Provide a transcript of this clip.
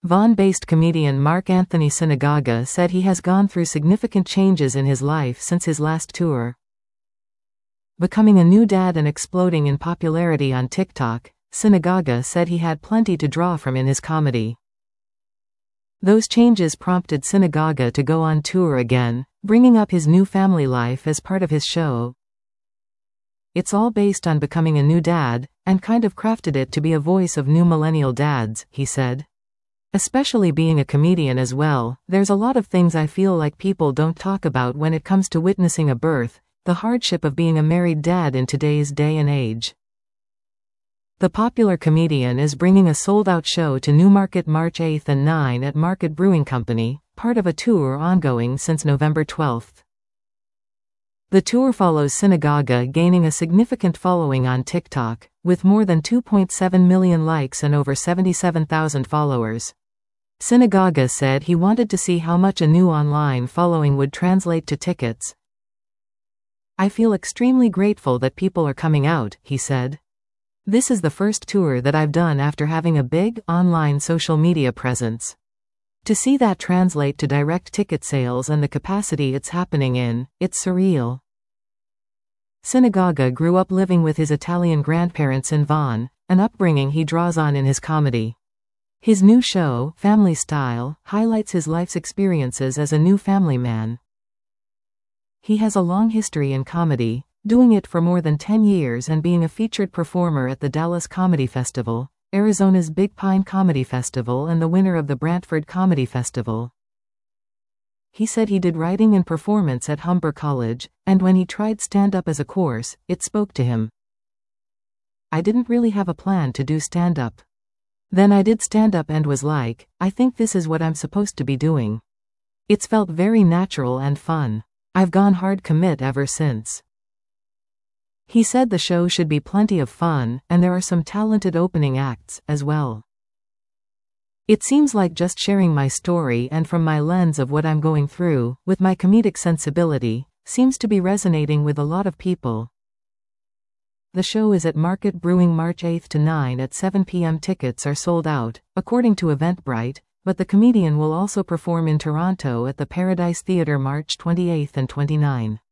Vaughan-based comedian Mark Anthony Sinagoga said he has gone through significant changes in his life since his last tour. Becoming a new dad and exploding in popularity on TikTok, Sinagoga said he had plenty to draw from in his comedy. Those changes prompted Sinagoga to go on tour again, bringing up his new family life as part of his show. It's all based on becoming a new dad, and kind of crafted it to be a voice of new millennial dads, he said. Especially being a comedian as well, there's a lot of things I feel like people don't talk about when it comes to witnessing a birth, the hardship of being a married dad in today's day and age. The popular comedian is bringing a sold-out show to Newmarket March 8 and 9 at Market Brewing Company, part of a tour ongoing since November 12. The tour follows Sinagoga gaining a significant following on TikTok, with more than 2.7 million likes and over 77,000 followers. Sinagoga said he wanted to see how much a new online following would translate to tickets. "I feel extremely grateful that people are coming out," he said. "This is the first tour that I've done after having a big, online social media presence. To see that translate to direct ticket sales and the capacity it's happening in, it's surreal." Sinagoga grew up living with his Italian grandparents in Vaughan, an upbringing he draws on in his comedy. His new show, Family Style, highlights his life's experiences as a new family man. He has a long history in comedy, doing it for more than 10 years and being a featured performer at the Dallas Comedy Festival, Arizona's Big Pine Comedy Festival, and the winner of the Brantford Comedy Festival. He said he did writing and performance at Humber College, and when he tried stand-up as a course, it spoke to him. "I didn't really have a plan to do stand-up. Then I did stand-up and was like, I think this is what I'm supposed to be doing. It's felt very natural and fun. I've gone hard commit ever since." He said the show should be plenty of fun, and there are some talented opening acts, as well. "It seems like just sharing my story and from my lens of what I'm going through, with my comedic sensibility, seems to be resonating with a lot of people." The show is at Market Brewing March 8 to 9 at 7 p.m. Tickets are sold out, according to Eventbrite, but the comedian will also perform in Toronto at the Paradise Theatre March 28 and 29.